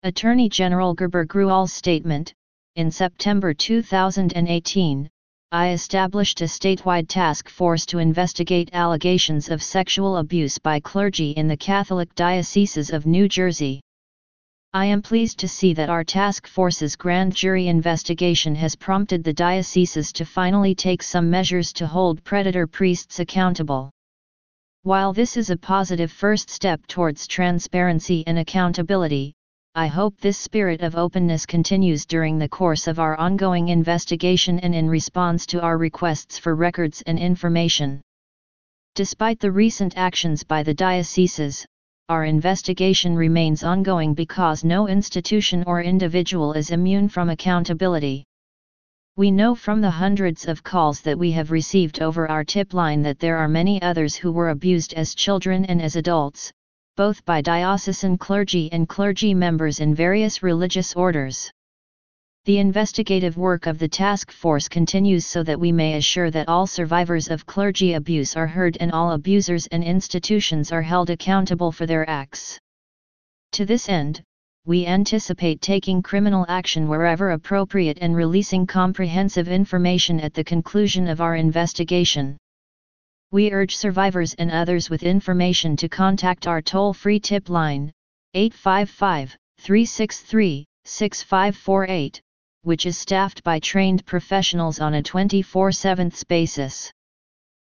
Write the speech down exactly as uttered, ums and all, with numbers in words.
Attorney General Gerber Grual's statement: in September two thousand eighteen, I established a statewide task force to investigate allegations of sexual abuse by clergy in the Catholic Dioceses of New Jersey. I am pleased to see that our task force's grand jury investigation has prompted the dioceses to finally take some measures to hold predator priests accountable. While this is a positive first step towards transparency and accountability, I hope this spirit of openness continues during the course of our ongoing investigation and in response to our requests for records and information. Despite the recent actions by the dioceses, our investigation remains ongoing because no institution or individual is immune from accountability. We know from the hundreds of calls that we have received over our tip line that there are many others who were abused as children and as adults, both by diocesan clergy and clergy members in various religious orders. The investigative work of the task force continues so that we may assure that all survivors of clergy abuse are heard and all abusers and institutions are held accountable for their acts. To this end, we anticipate taking criminal action wherever appropriate and releasing comprehensive information at the conclusion of our investigation. We urge survivors and others with information to contact our toll-free tip line, eight five five, three six three, six five four eight, which is staffed by trained professionals on a twenty-four seven basis.